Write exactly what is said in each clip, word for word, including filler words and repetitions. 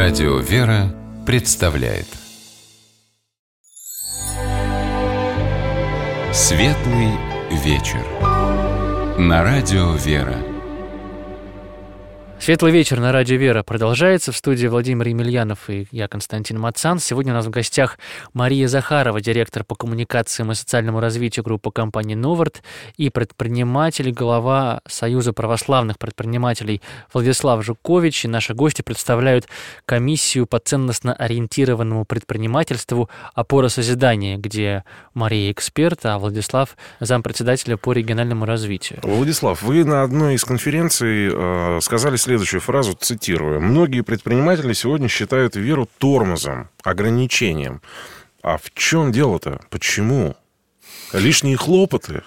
Радио «Вера» представляет Светлый вечер на Радио «Вера». Светлый вечер на Радио «Вера» продолжается. В студии Владимир Емельянов и я, Константин Мацан. Сегодня у нас в гостях Мария Захарова, директор по коммуникациям и социальному развитию группы компании «Новарт», и предприниматель, глава Союза православных предпринимателей Владислав Жукович. И наши гости представляют комиссию по ценностно-ориентированному предпринимательству «Опора созидания», где Мария эксперт, а Владислав зампредседателя по региональному развитию. Владислав, вы на одной из конференций э, сказали следующую фразу, цитирую: «Многие предприниматели сегодня считают веру тормозом, ограничением». А в чем дело-то? Почему? Лишние хлопоты?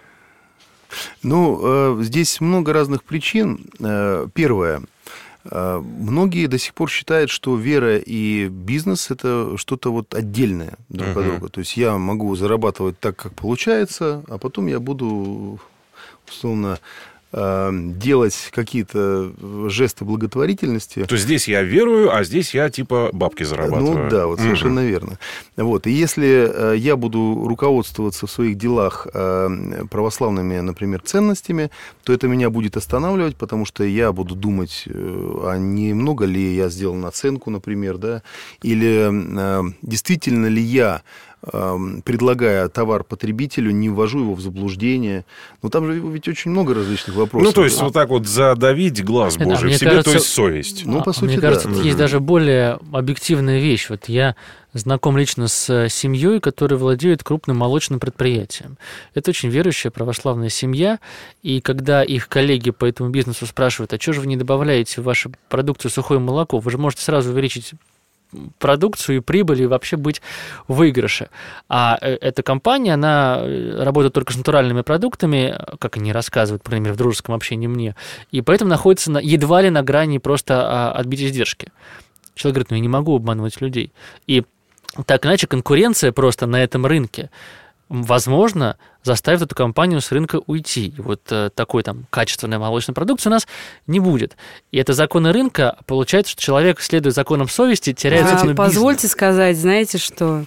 Ну, э, здесь много разных причин. Э, первое. Э, многие до сих пор считают, что вера и бизнес – это что-то вот отдельное друг от друга. То есть я могу зарабатывать так, как получается, а потом я буду, условно, делать какие-то жесты благотворительности. То есть здесь я верую, а здесь я типа бабки зарабатываю. Ну да, вот совершенно mm-hmm. верно. Вот. И если я буду руководствоваться в своих делах православными, например, ценностями, то это меня будет останавливать, потому что я буду думать, а не много ли я сделал наценку, например, да, или действительно ли я, предлагая товар потребителю, не ввожу его в заблуждение. Но там же ведь очень много различных вопросов. Ну, то есть, а... вот так вот задавить глаз Божий да, в себе, кажется, то есть совесть. Ну, по сути, мне да. кажется, тут есть даже более объективная вещь. Вот я знаком лично с семьей, которая владеет крупным молочным предприятием. Это очень верующая православная семья, и когда их коллеги по этому бизнесу спрашивают, а что же вы не добавляете в вашу продукцию сухое молоко, вы же можете сразу увеличить продукцию и прибыль, и вообще быть в выигрыше. А эта компания, она работает только с натуральными продуктами, как они рассказывают, по крайней мере, в дружеском общении мне, и поэтому находится на, едва ли на грани просто отбить издержки. Человек говорит, ну я не могу обманывать людей. И так иначе конкуренция просто на этом рынке, возможно, заставит эту компанию с рынка уйти. И вот э, такой там качественной молочной продукции у нас не будет. И это законы рынка. Получается, что человек, следуя законам совести, теряет а, бизнес. Позвольте сказать, знаете что?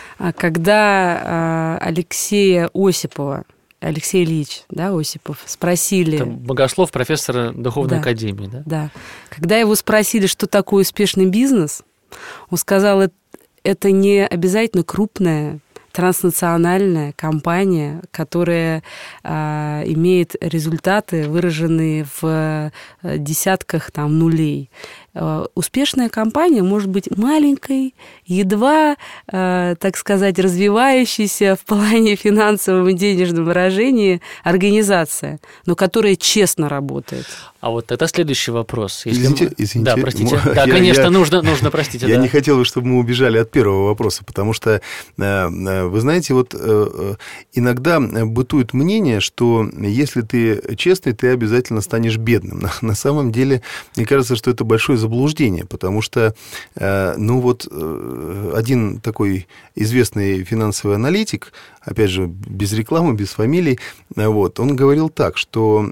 Когда Алексея Осипова, Алексей Ильич, да, Осипов, спросили... Это богослов, профессор Духовной да, академии, да? Да. Когда его спросили, что такое успешный бизнес, он сказал, это не обязательно крупная транснациональная компания, которая а, имеет результаты, выраженные в десятках там, нулей. А, успешная компания может быть маленькой, едва, а, так сказать, развивающейся в плане финансовом и денежном выражении организация, но которая честно работает. А вот это следующий вопрос. Если извините, мы... извините. Да, простите. Я, да, конечно, я, нужно, нужно, простите. Я да. не хотел, чтобы мы убежали от первого вопроса, потому что, вы знаете, вот иногда бытует мнение, что если ты честный, ты обязательно станешь бедным. На самом деле, мне кажется, что это большое заблуждение, потому что, ну вот, один такой известный финансовый аналитик, опять же, без рекламы, без фамилий, вот, он говорил так, что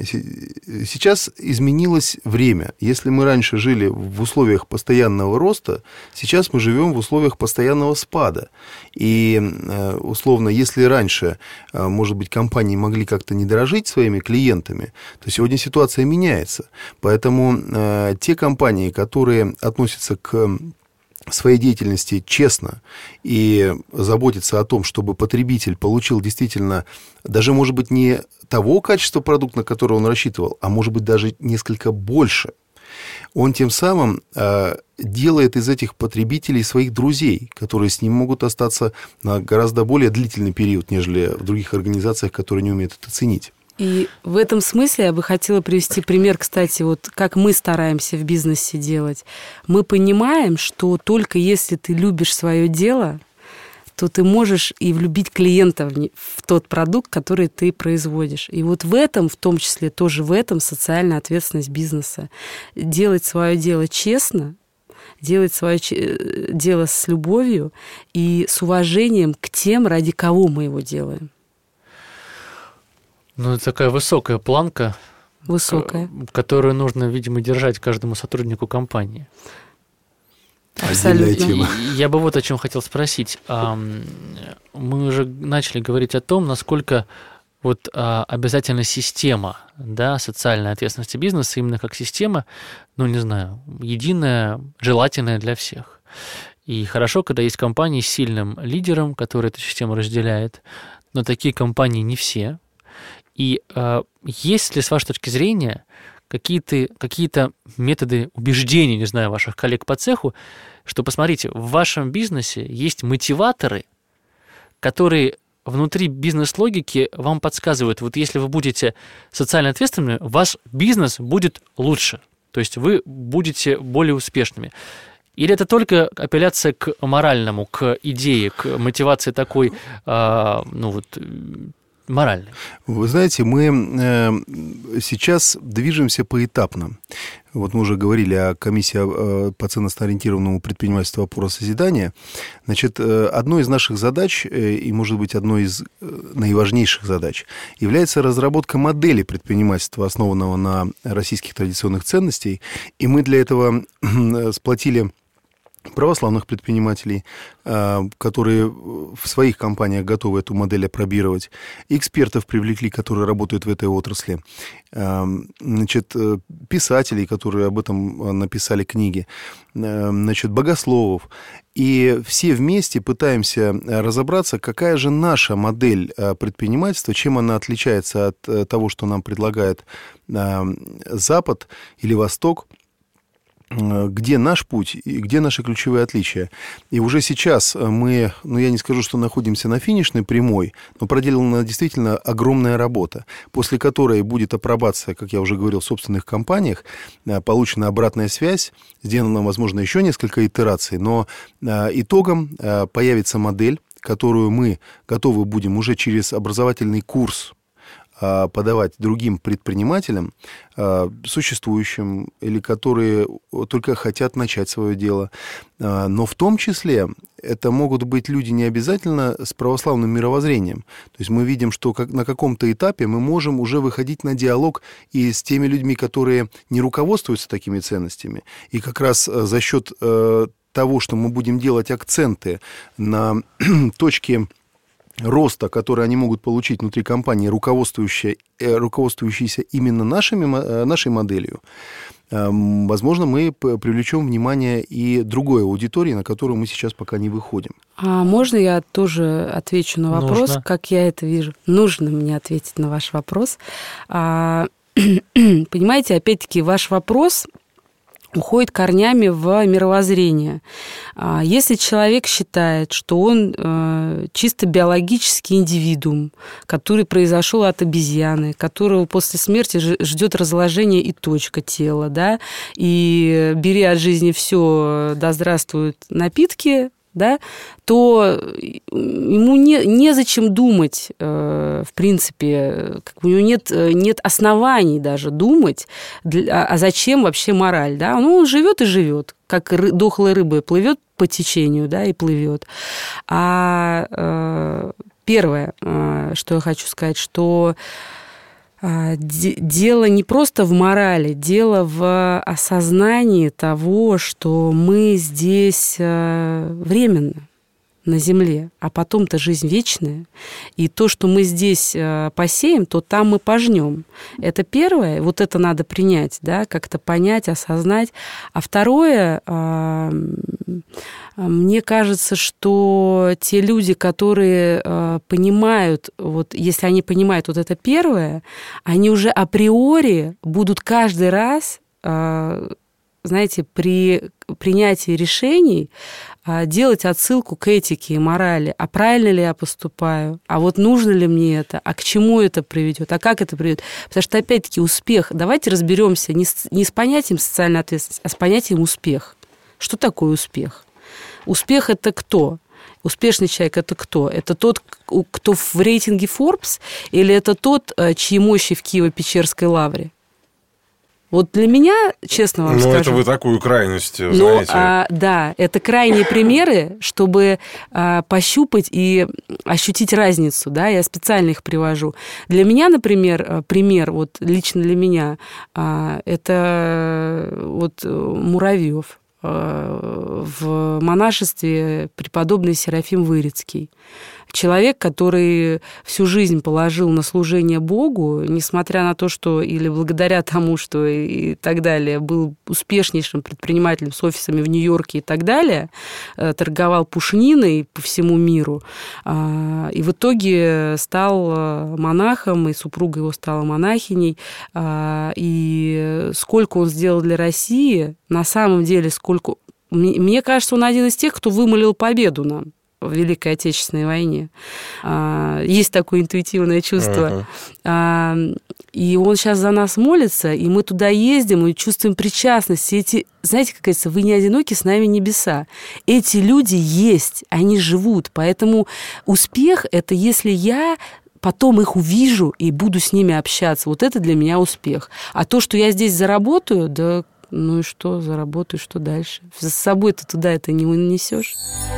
сейчас изменилось время. Если мы раньше жили в условиях постоянного роста, сейчас мы живем в условиях постоянного спада. И, условно, если раньше, может быть, компании могли как-то не дорожить своими клиентами, то сегодня ситуация меняется. Поэтому те компании, которые относятся к своей деятельности честно и заботиться о том, чтобы потребитель получил действительно, даже, может быть, не того качества продукта, на который он рассчитывал, а, может быть, даже несколько больше, он тем самым э, делает из этих потребителей своих друзей, которые с ним могут остаться на гораздо более длительный период, нежели в других организациях, которые не умеют это ценить. И в этом смысле я бы хотела привести пример, кстати, вот как мы стараемся в бизнесе делать. Мы понимаем, что только если ты любишь свое дело, то ты можешь и влюбить клиента в, в тот продукт, который ты производишь. И вот в этом, в том числе тоже в этом, социальная ответственность бизнеса. Делать свое дело честно, делать свое дело с любовью и с уважением к тем, ради кого мы его делаем. Ну, это такая высокая планка, Высокая. которую нужно, видимо, держать каждому сотруднику компании. Отдельная тема. Я бы вот о чем хотел спросить. Мы уже начали говорить о том, насколько вот обязательно система, да, социальной ответственности бизнеса, именно как система, ну, не знаю, единая, желательная для всех. И хорошо, когда есть компании с сильным лидером, который эту систему разделяет, но такие компании не все. И э, есть ли, с вашей точки зрения, какие-то, какие-то методы убеждения, не знаю, ваших коллег по цеху, что, посмотрите, в вашем бизнесе есть мотиваторы, которые внутри бизнес-логики вам подсказывают, вот если вы будете социально ответственными, ваш бизнес будет лучше, то есть вы будете более успешными. Или это только апелляция к моральному, к идее, к мотивации такой, э, ну вот, моральной? Вы знаете, мы э, сейчас движемся поэтапно. Вот мы уже говорили о комиссии по ценностно-ориентированному предпринимательству опора созидания. Значит, одной из наших задач, и, может быть, одной из наиважнейших задач, является разработка модели предпринимательства, основанного на российских традиционных ценностей. И мы для этого сплотили православных предпринимателей, которые в своих компаниях готовы эту модель опробировать, экспертов привлекли, которые работают в этой отрасли, значит, писателей, которые об этом написали книги, значит, богословов. И все вместе пытаемся разобраться, какая же наша модель предпринимательства, чем она отличается от того, что нам предлагает Запад или Восток, где наш путь и где наши ключевые отличия. И уже сейчас мы, ну я не скажу, что находимся на финишной прямой, но проделана действительно огромная работа, после которой будет апробация, как я уже говорил, в собственных компаниях, получена обратная связь, сделано, возможно, еще несколько итераций, но итогом появится модель, которую мы готовы будем уже через образовательный курс подавать другим предпринимателям, существующим или которые только хотят начать свое дело. Но в том числе это могут быть люди не обязательно с православным мировоззрением. То есть мы видим, что на каком-то этапе мы можем уже выходить на диалог и с теми людьми, которые не руководствуются такими ценностями. И как раз за счет того, что мы будем делать акценты на точке роста, который они могут получить внутри компании, руководствующиеся, руководствующиеся именно нашими, нашей моделью, возможно, мы привлечем внимание и другой аудитории, на которую мы сейчас пока не выходим. А можно я тоже отвечу на вопрос, Нужно. Как я это вижу? Нужно мне ответить на ваш вопрос. А, понимаете, опять-таки, ваш вопрос уходит корнями в мировоззрение. Если человек считает, что он чисто биологический индивидуум, который произошел от обезьяны, которого после смерти ждет разложение и точка тела, да, и бери от жизни все, да здравствуют напитки, да, то ему не, незачем думать, э, в принципе, как, у него нет, нет оснований даже думать, для, а зачем вообще мораль, да, ну, он живет и живет, как ры, дохлая рыба плывет по течению, да, и плывет. А э, первое, э, что я хочу сказать, что дело не просто в морали, дело в осознании того, что мы здесь временно на земле, а потом-то жизнь вечная. И то, что мы здесь посеем, то там мы пожнем. Это первое, вот это надо принять, да, как-то понять, осознать. А второе, мне кажется, что те люди, которые понимают, вот если они понимают вот это первое, они уже априори будут каждый раз, знаете, при принятии решений делать отсылку к этике и морали. А правильно ли я поступаю? А вот нужно ли мне это? А к чему это приведет? А как это приведет? Потому что, опять-таки, успех. Давайте разберемся не с, не с понятием социальной ответственности, а с понятием успех. Что такое успех? Успех – это кто? Успешный человек – это кто? Это тот, кто в рейтинге Forbes, или это тот, чьи мощи в Киево-Печерской лавре? Вот для меня, честно вам ну, скажу... Ну, это вы такую крайность, ну, знаете. А, да, это крайние примеры, чтобы а, пощупать и ощутить разницу, да, я специально их привожу. Для меня, например, пример, вот лично для меня, а, это вот Муравьев. в монашестве преподобный Серафим Вырицкий. Человек, который всю жизнь положил на служение Богу, несмотря на то, что, или благодаря тому, что и так далее, был успешнейшим предпринимателем с офисами в Нью-Йорке и так далее, торговал пушниной по всему миру, и в итоге стал монахом, и супруга его стала монахиней, и сколько он сделал для России, на самом деле, сколько... Мне кажется, он один из тех, кто вымолил победу нам в Великой Отечественной войне. Есть такое интуитивное чувство. Uh-huh. И он сейчас за нас молится, и мы туда ездим, и чувствуем причастность. Эти, знаете, как говорится, вы не одиноки, с нами небеса. Эти люди есть, они живут. Поэтому успех – это если я потом их увижу и буду с ними общаться. Вот это для меня успех. А то, что я здесь заработаю, да ну и что, заработаю, что дальше? За собой ты туда это не унесешь.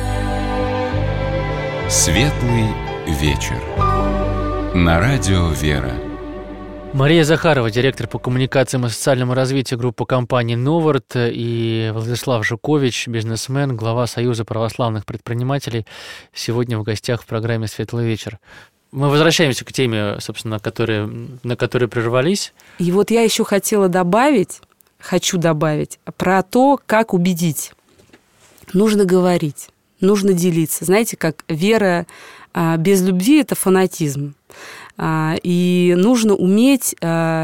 Светлый вечер. На радио «Вера». Мария Захарова, директор по коммуникациям и социальному развитию группы компаний «Новарт», и Владислав Жукович, бизнесмен, глава Союза православных предпринимателей, сегодня в гостях в программе «Светлый вечер». Мы возвращаемся к теме, собственно, которые, на которой прервались. И вот я еще хотела добавить, хочу добавить, про то, как убедить. Нужно говорить. Нужно делиться. Знаете, как вера без любви – это фанатизм. И нужно уметь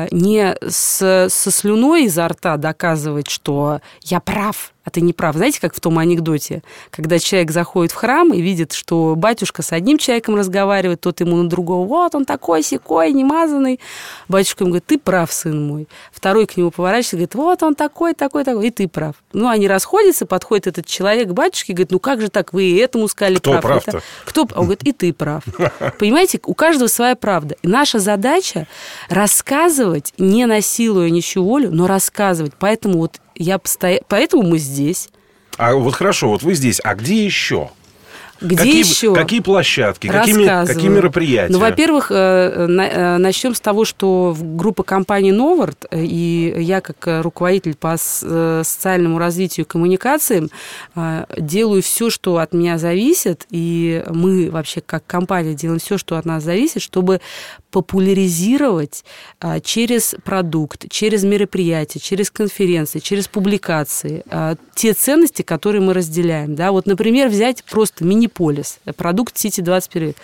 не со слюной изо рта доказывать, что я прав, а ты не прав. Знаете, как в том анекдоте, когда человек заходит в храм и видит, что батюшка с одним человеком разговаривает, тот ему на другого, вот он такой-сякой, немазанный. Батюшка ему говорит, ты прав, сын мой. Второй к нему поворачивается и говорит, вот он такой-такой-такой, и ты прав. Ну, они расходятся, подходит этот человек к батюшке и говорит, ну как же так, вы этому сказали Кто прав? прав-то? Это... Кто? Он говорит, и ты прав. Понимаете, у каждого своя правда. И наша задача рассказывать, не насилуя ничью волю, но рассказывать. Поэтому вот я постоянно... Поэтому мы здесь. А вот хорошо, вот вы здесь, а где еще? Где какие, еще? Какие площадки, какие, какие мероприятия? Ну, во-первых, начнем с того, что группа компаний «Новарт» и я, как руководитель по социальному развитию и коммуникациям, делаю все, что от меня зависит, и мы вообще как компания делаем все, что от нас зависит, чтобы популяризировать через продукт, через мероприятия, через конференции, через публикации те ценности, которые мы разделяем. Да? Вот, например, взять просто мини-полис, продукт Сити двадцать первый век.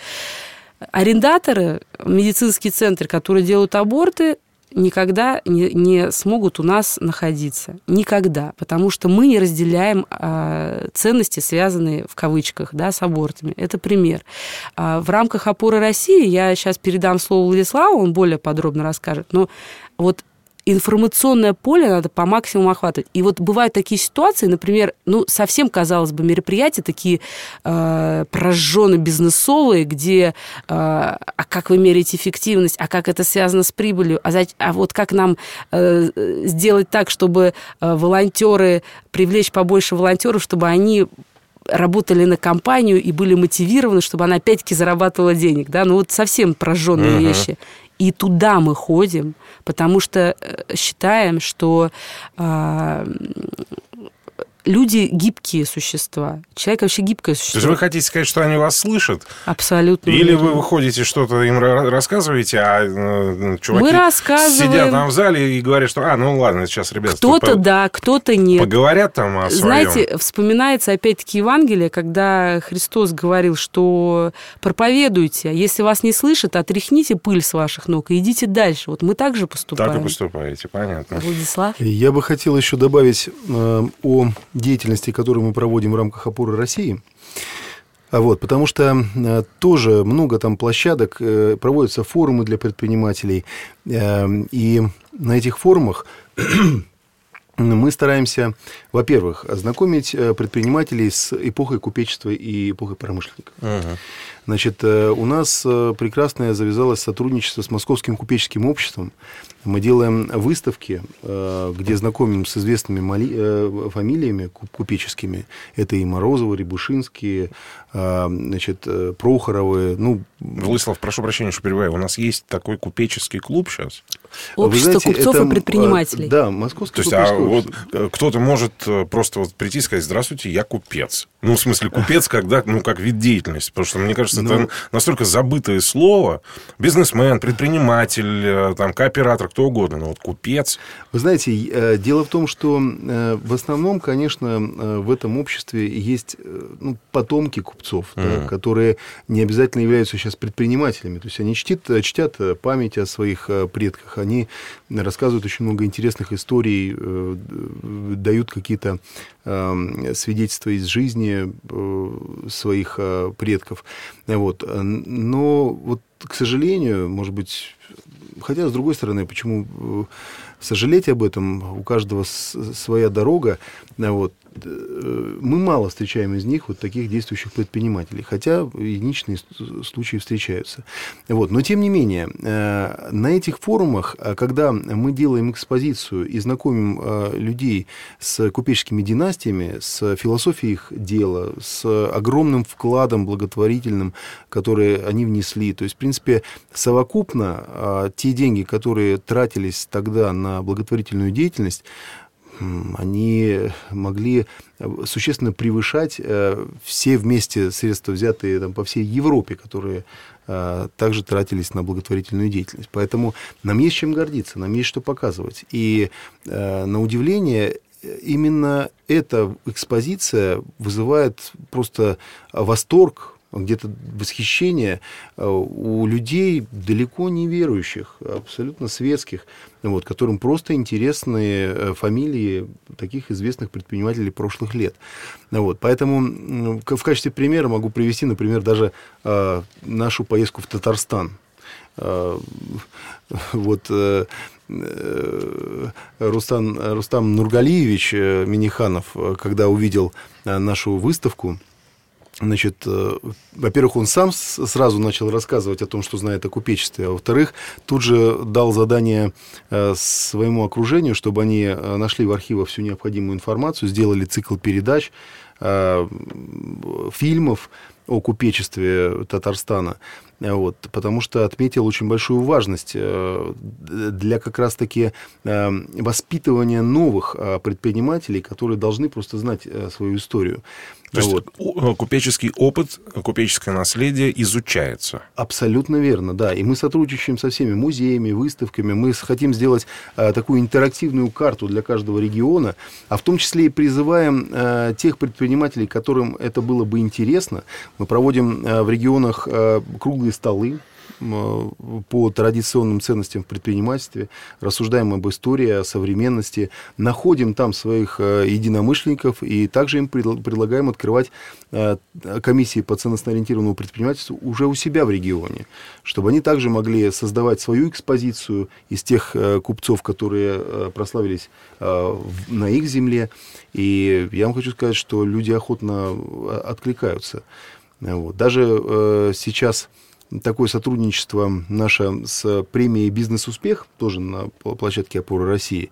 Арендаторы, медицинские центры, которые делают аборты, никогда не, не смогут у нас находиться. Никогда. Потому что мы не разделяем а, ценности, связанные в кавычках, да, с абортами. Это пример. А, в рамках «Опоры России» я сейчас передам слово Владиславу, он более подробно расскажет. Но вот информационное поле надо по максимуму охватывать. И вот бывают такие ситуации, например, ну, совсем, казалось бы, мероприятия такие э, прожженно-бизнесовые, где э, а как вы меряете эффективность, а как это связано с прибылью, а, за, а вот как нам э, сделать так, чтобы э, волонтеры, привлечь побольше волонтеров, чтобы они работали на компанию и были мотивированы, чтобы она опять-таки зарабатывала денег. Да? Ну, вот совсем прожженные uh-huh. вещи. И туда мы ходим, потому что считаем, что э, люди гибкие существа. Человек вообще гибкое существо. То есть вы хотите сказать, что они вас слышат? Абсолютно. Или верно. вы выходите, что-то им рассказываете, а э, чуваки мы рассказываем. Сидят там в зале и говорят, что, а, ну ладно, сейчас ребята... Кто-то по... да, кто-то нет. Поговорят там о своем. Знаете, вспоминается опять-таки Евангелие, когда Христос говорил, что проповедуйте, если вас не слышат, отряхните пыль с ваших ног и идите дальше. Вот мы так же поступаем. Так и поступаете, понятно. Владислав? Я бы хотел еще добавить э, о деятельности, которую мы проводим в рамках «Опоры России». Вот, потому что э, тоже много там площадок, э, проводятся форумы для предпринимателей, э, и на этих форумах мы стараемся, во-первых, ознакомить предпринимателей с эпохой купечества и эпохой промышленников. Uh-huh. Значит, у нас прекрасное завязалось сотрудничество с Московским купеческим обществом. Мы делаем выставки, где знакомим с известными мали... фамилиями купеческими. Это и Морозовы, Рябушинские, значит, Прохоровы. Ну... Владислав, прошу прощения, что перебиваю. У нас есть такой купеческий клуб сейчас. Общество знаете, купцов это, и предпринимателей. Да, Московский купеческий. То есть, а вот кто-то может просто вот прийти и сказать: здравствуйте, я купец. Ну, в смысле, купец, когда, ну, как вид деятельности. Потому что, мне кажется, ну... это настолько забытое слово. Бизнесмен, предприниматель, там, кооператор, кто угодно. Но вот купец. Вы знаете, дело в том, что в основном, конечно, в этом обществе есть, ну, потомки купцов, mm-hmm. да, которые не обязательно являются сейчас предпринимателями. То есть они чтят, чтят память о своих предках. Они рассказывают очень много интересных историй, дают какие-то свидетельства из жизни своих предков. Вот. Но, вот, к сожалению, может быть, хотя, с другой стороны, почему сожалеть об этом? У каждого своя дорога. Вот. Мы мало встречаем из них вот таких действующих предпринимателей, хотя единичные случаи встречаются. Вот. Но, тем не менее, на этих форумах, когда мы делаем экспозицию и знакомим людей с купеческими династиями, с философией их дела, с огромным вкладом благотворительным, который они внесли, то есть, в принципе, совокупно те деньги, которые тратились тогда на благотворительную деятельность, они могли существенно превышать все вместе средства, взятые там по всей Европе, которые также тратились на благотворительную деятельность. Поэтому нам есть чем гордиться, нам есть что показывать. И, на удивление, именно эта экспозиция вызывает просто восторг, где-то восхищение у людей далеко не верующих, абсолютно светских, вот, которым просто интересны фамилии таких известных предпринимателей прошлых лет. Вот, поэтому в качестве примера могу привести, например, даже нашу поездку в Татарстан. Вот Рустам, Рустам Нургалиевич Миниханов, когда увидел нашу выставку, значит, во-первых, он сам сразу начал рассказывать о том, что знает о купечестве, а во-вторых, тут же дал задание своему окружению, чтобы они нашли в архивах всю необходимую информацию, сделали цикл передач, фильмов о купечестве Татарстана. Вот, потому что отметил очень большую важность для как раз-таки воспитывания новых предпринимателей, которые должны просто знать свою историю. То вот. есть купеческий опыт, купеческое наследие изучается. Абсолютно верно, да. И мы сотрудничаем со всеми музеями, выставками. Мы хотим сделать такую интерактивную карту для каждого региона, а в том числе и призываем тех предпринимателей, которым это было бы интересно. Мы проводим в регионах круглые столы по традиционным ценностям в предпринимательстве, рассуждаем об истории, о современности, находим там своих единомышленников и также им предлагаем открывать комиссии по ценностно-ориентированному предпринимательству уже у себя в регионе, чтобы они также могли создавать свою экспозицию из тех купцов, которые прославились на их земле. И я вам хочу сказать, что люди охотно откликаются. Вот. Даже сейчас такое сотрудничество наше с премией «Бизнес-успех», тоже на площадке «Опоры России».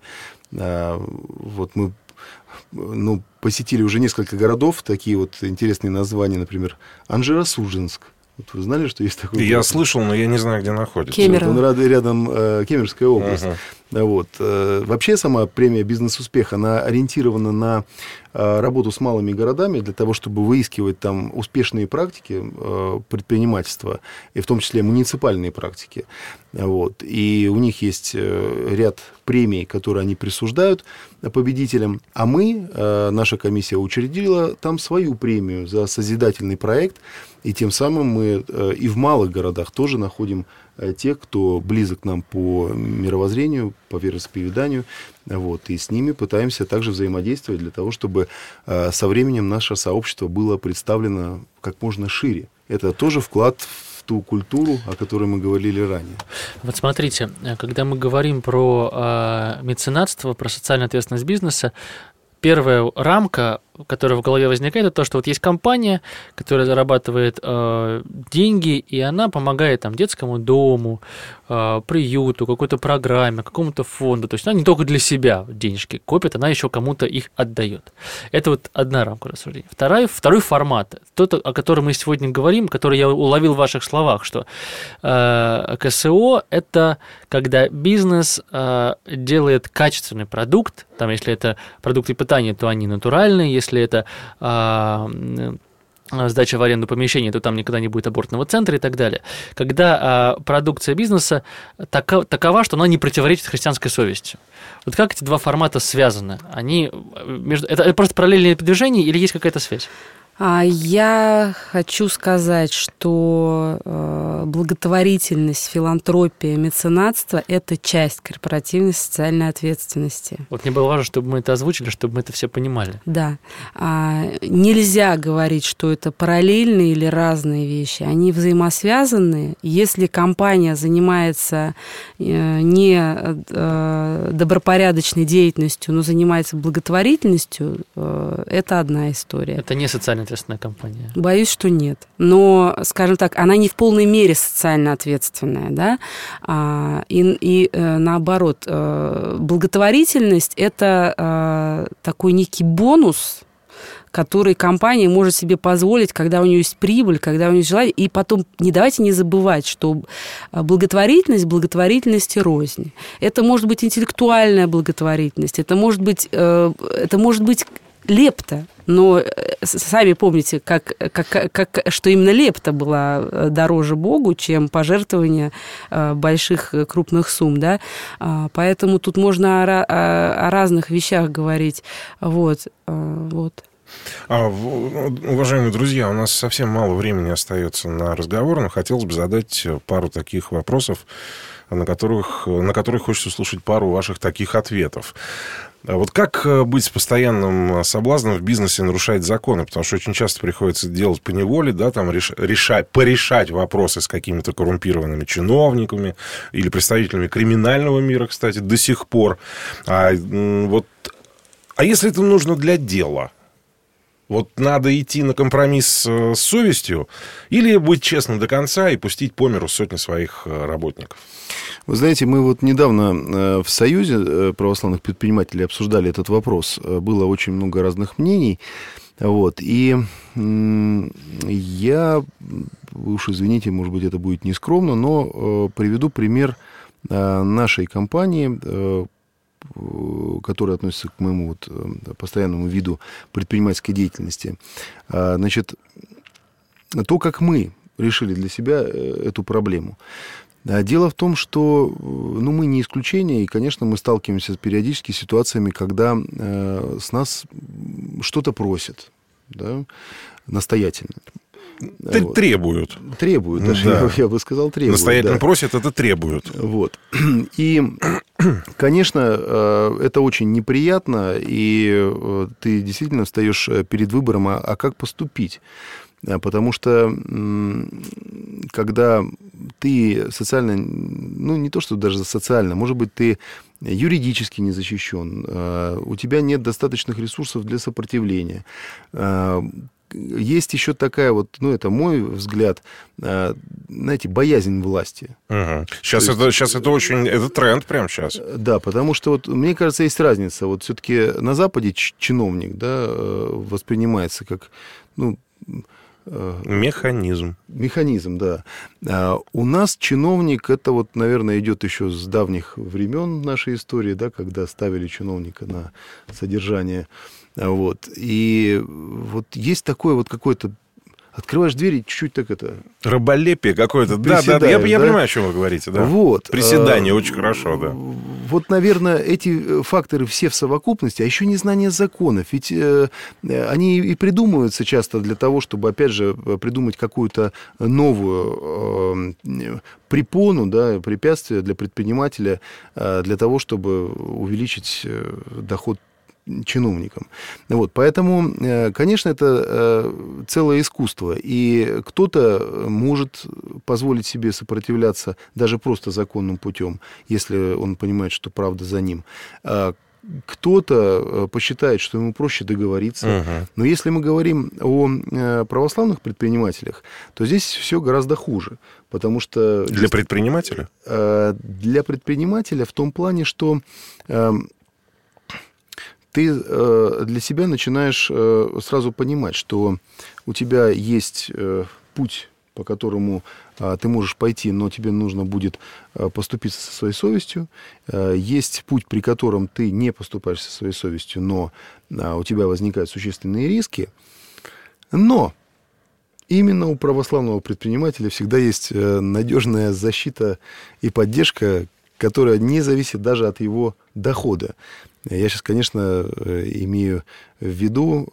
Вот мы, ну, посетили уже несколько городов, такие вот интересные названия, например, Анжеро-Судженск. Вот вы знали, что есть такой? Я город? Слышал, но я не знаю, где находится. Кемерово. Вот он рядом, э, Кемеровская область. Uh-huh. Вот. Вообще сама премия «Бизнес-успех», она ориентирована на работу с малыми городами для того, чтобы выискивать там успешные практики предпринимательства, и в том числе муниципальные практики. Вот. И у них есть ряд премий, которые они присуждают победителям. А мы, наша комиссия, учредила там свою премию за созидательный проект, и тем самым мы и в малых городах тоже находим тех, кто близок нам по мировоззрению, по вероисповеданию, вот, и с ними пытаемся также взаимодействовать для того, чтобы э, со временем наше сообщество было представлено как можно шире. Это тоже вклад в ту культуру, о которой мы говорили ранее. Вот смотрите, когда мы говорим про э, меценатство, про социальную ответственность бизнеса, первая рамка которое в голове возникает, это то, что вот есть компания, которая зарабатывает э, деньги, и она помогает там детскому дому, э, приюту, какой-то программе, какому-то фонду. То есть она не только для себя денежки копит, она еще кому-то их отдает. Это вот одна рамка рассуждения. Вторая, второй формат, тот, о котором мы сегодня говорим, который я уловил в ваших словах, что э, КСО – это когда бизнес э, делает качественный продукт, там, если это продукты питания, то они натуральные, если это э, сдача в аренду помещения, то там никогда не будет абортного центра и так далее. Когда э, продукция бизнеса така, такова, что она не противоречит христианской совести. Вот как эти два формата связаны? Они между... Это просто параллельные движения или есть какая-то связь? Я хочу сказать, что благотворительность, филантропия, меценатство – это часть корпоративной социальной ответственности. Вот мне было важно, чтобы мы это озвучили, чтобы мы это все понимали. Да. Нельзя говорить, что это параллельные или разные вещи. Они взаимосвязаны. Если компания занимается не добропорядочной деятельностью, но занимается благотворительностью, это одна история. Это не социальная ответственная компания? Боюсь, что нет. Но, скажем так, она не в полной мере социально ответственная, да, а, и, и наоборот, благотворительность – это такой некий бонус, который компания может себе позволить, когда у нее есть прибыль, когда у нее есть желание. И потом не давайте не забывать, что благотворительность благотворительности рознь. Это может быть интеллектуальная благотворительность, это может быть, это может быть лепта. Но сами помните, как, как, как, что именно лепта была дороже Богу, чем пожертвование больших крупных сумм. Да? Поэтому тут можно о, о, о разных вещах говорить. Вот. Вот. А, уважаемые друзья, у нас совсем мало времени остается на разговор, но хотелось бы задать пару таких вопросов, на которых, на которые хочется услышать пару ваших таких ответов. Вот как быть с постоянным соблазном в бизнесе нарушать законы? Потому что очень часто приходится делать поневоле, да, там решать, порешать вопросы с какими-то коррумпированными чиновниками или представителями криминального мира, кстати, до сих пор. А, вот, а если это нужно для дела? Вот надо идти на компромисс с совестью или быть честным до конца и пустить по миру сотни своих работников? Вы знаете, мы вот недавно в Союзе православных предпринимателей обсуждали этот вопрос. Было очень много разных мнений. Вот. И я, вы уж извините, может быть, это будет нескромно, но приведу пример нашей компании, который относится к моему вот постоянному виду предпринимательской деятельности. Значит, то, как мы решили для себя эту проблему. Дело в том, что ну, мы не исключение, и, конечно, мы сталкиваемся периодически с ситуациями, когда с нас что-то просят, да, настоятельно. Вот. Требуют. Требуют, даже, да. я, я бы сказал, требуют. Настоятельно да. просят, это требуют. Вот. И, конечно, это очень неприятно, и ты действительно встаешь перед выбором, а, а как поступить. Потому что когда ты социально, ну не то, что даже социально, может быть, ты юридически не защищен, у тебя нет достаточных ресурсов для сопротивления. Есть еще такая вот, ну, это мой взгляд, знаете, боязнь власти. Угу. Сейчас, есть, это, сейчас это очень, это тренд прямо сейчас. Да, потому что вот, мне кажется, есть разница. Вот все-таки на Западе чиновник, да, воспринимается как, ну, Механизм. Механизм, да. А у нас чиновник, это вот, наверное, идет еще с давних времен нашей истории, да, когда ставили чиновника на содержание. Вот. И вот есть такое вот какое-то... Открываешь двери, чуть-чуть так это... Раболепие какое-то. Да, да, да, я, я да? понимаю, о чем вы говорите. Да. Вот. Приседание а, очень хорошо, да. Вот, наверное, эти факторы все в совокупности, а еще незнание законов. Ведь э, они и придумываются часто для того, чтобы, опять же, придумать какую-то новую э, препону, да, препятствие для предпринимателя, э, для того, чтобы увеличить э, доход чиновникам. Вот, поэтому, конечно, это целое искусство, и кто-то может позволить себе сопротивляться даже просто законным путем, если он понимает, что правда за ним. кто-то посчитает, что ему проще договориться. Uh-huh. Но если мы говорим о православных предпринимателях, то здесь все гораздо хуже. Потому что... Для предпринимателя? Для предпринимателя в том плане, что ты для себя начинаешь сразу понимать, что у тебя есть путь, по которому ты можешь пойти, но тебе нужно будет поступиться со своей совестью. Есть путь, при котором ты не поступаешь со своей совестью, но у тебя возникают существенные риски. Но именно у православного предпринимателя всегда есть надежная защита и поддержка, которая не зависит даже от его дохода. Я сейчас, конечно, имею в виду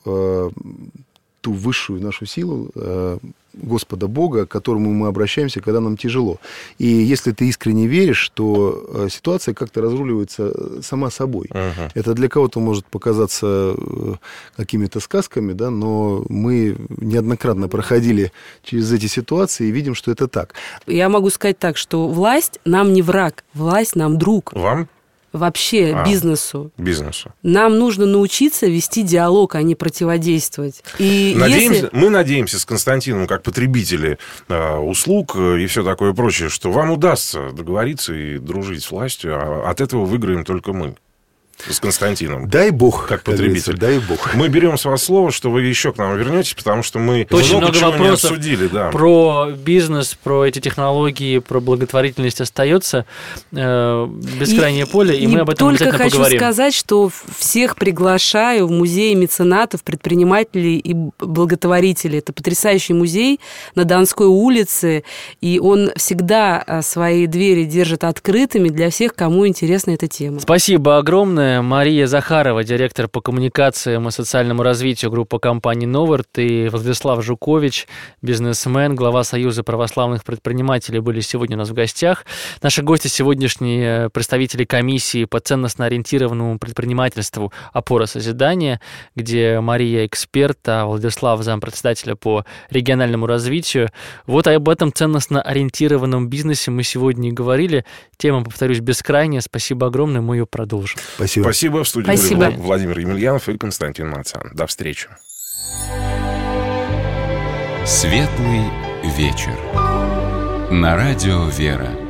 ту высшую нашу силу, Господа Бога, к которому мы обращаемся, когда нам тяжело. И если ты искренне веришь, то ситуация как-то разруливается сама собой. Uh-huh. Это для кого-то может показаться какими-то сказками, да, но мы неоднократно проходили через эти ситуации и видим, что это так. Я могу сказать так, что власть нам не враг, власть нам друг. Вам? Вообще а, бизнесу. Бизнесу. Нам нужно научиться вести диалог, а не противодействовать. И надеемся, если... Мы надеемся с Константином, как потребители э, услуг и все такое прочее, что вам удастся договориться и дружить с властью, а от этого выиграем только мы. С Константином. Дай бог, как потребитель. Дай бог. Мы берем с вас слово, что вы еще к нам вернетесь, потому что мы очень много, много чего вопросов не обсудили. Да. Про бизнес, про эти технологии, про благотворительность остается э, бескрайнее и, поле, и, и мы об этом обязательно поговорим. Только хочу сказать, что всех приглашаю в музей меценатов, предпринимателей и благотворителей. Это потрясающий музей на Донской улице, и он всегда свои двери держит открытыми для всех, кому интересна эта тема. Спасибо огромное. Мария Захарова, директор по коммуникациям и социальному развитию группы компании «Новарт», и Владислав Жукович, бизнесмен, глава Союза православных предпринимателей, были сегодня у нас в гостях. Наши гости сегодняшние представители комиссии по ценностно-ориентированному предпринимательству «Опора созидания», где Мария эксперт, а Владислав зампредседателя по региональному развитию. Вот об этом ценностно-ориентированном бизнесе мы сегодня и говорили. Тема, повторюсь, бескрайняя. Спасибо огромное, мы ее продолжим. Спасибо. Спасибо. В студии Спасибо. были Владимир Емельянов и Константин Мацан. До встречи. Светлый вечер. На радио «Вера».